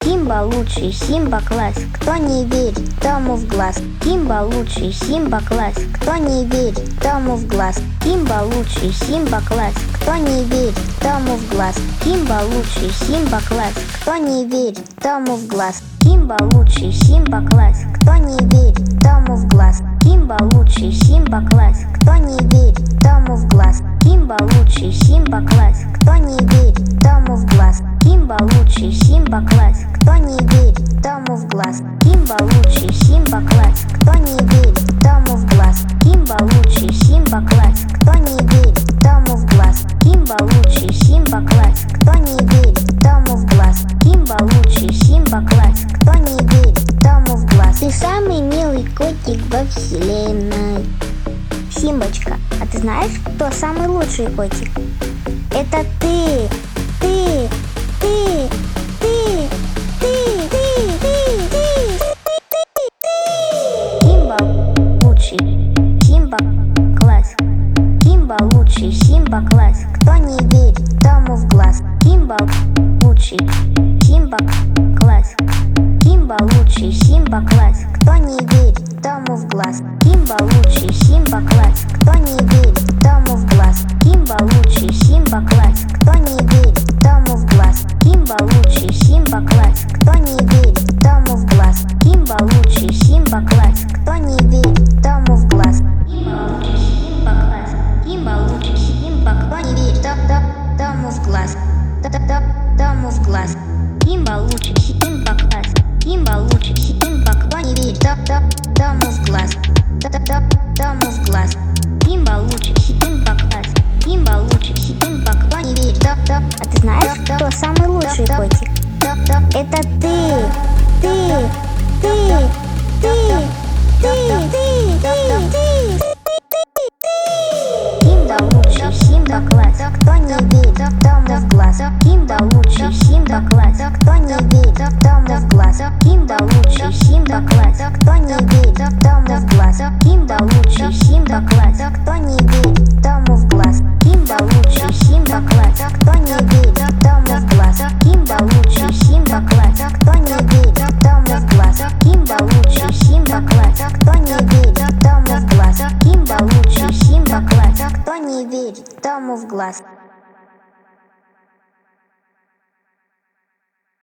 Симба лучший, Симба класс. Кто не верит, тому в глаз. Симба лучший, Симба класс. Кто не верит, тому в глаз. Симба лучший, Симба класс. Кто не верит, тому в глаз. Симба лучший, Симба класс. Кто не верит, тому в глаз. Симба лучший, Симба класс. Кто не верит, тому в глаз. Симба лучший, Симба класс. Кто не верит, тому в глаз. Симба лучший, Симба класс. Кто не верит, тому в глаз. Симба лучший, Симба класс. Кто не верит, тому в глаз. Симба лучший, Симба класс. Кто не верит, тому в глаз. Симба лучший, Симба класс. Кто не верит, тому в глаз. Симба лучший, Симба класс. Кто не верит, тому в глаз. Симба лучший, Симба класс. Кто не верит, тому в глаз. Ты самый милый котик во вселенной. Симбочка, а ты знаешь, кто самый лучший котик? Это ты! Ты! Ты! Ты! Ты! Симба лучший, Симба класс. Симба лучший, Симба класс. Кто не верит, тому в глаз. Симба лучший, Симба класс. Симба лучший, Симба класс. Кто не верит, тому в глаз. Симба лучший, Симба класс. Кто не верит, тому в глаз. Симба лучший, Симба класс. Кто не верит, тому в глаз. Симба лучший, Симба класс. Кто не верит, тому в глаз. Симба лучший, Симба класс. Кто не верит, тому в глаз. Симба лучший, Симба класс. Симба лучший, Симба. Кто не верит, тому в глаз. Тому в глаз. Симба лучший, Симба класс. Симба лучший, Симба. Кто не верит, тому в глаз. Тому в глаз. Симба лучший, Симба класс. Симба лучший, Симба. Кто не верит, а ты знаешь, кто самый лучший котик? Это ты! Ты! Ты! Ты! Симба лучший, Симба класс. Кто не верит, тому в глаз. Симба лучший, Симба класс. Кто не верит, тому в глаз. Симба лучший, Симба класс. Кто не верит, тому в глаз. Симба лучший, Симба класс. Кто не верит, тому в глаз. Симба лучший, Симба класс. Кто не верит, тому в глаз. Симба лучший, Симба класс. Кто не верит, тому в глаз. Симба лучший, Симба класс. Кто не верит, тому в глаз. Симба лучший, Симба класс. Кто не верит, тому в глаз.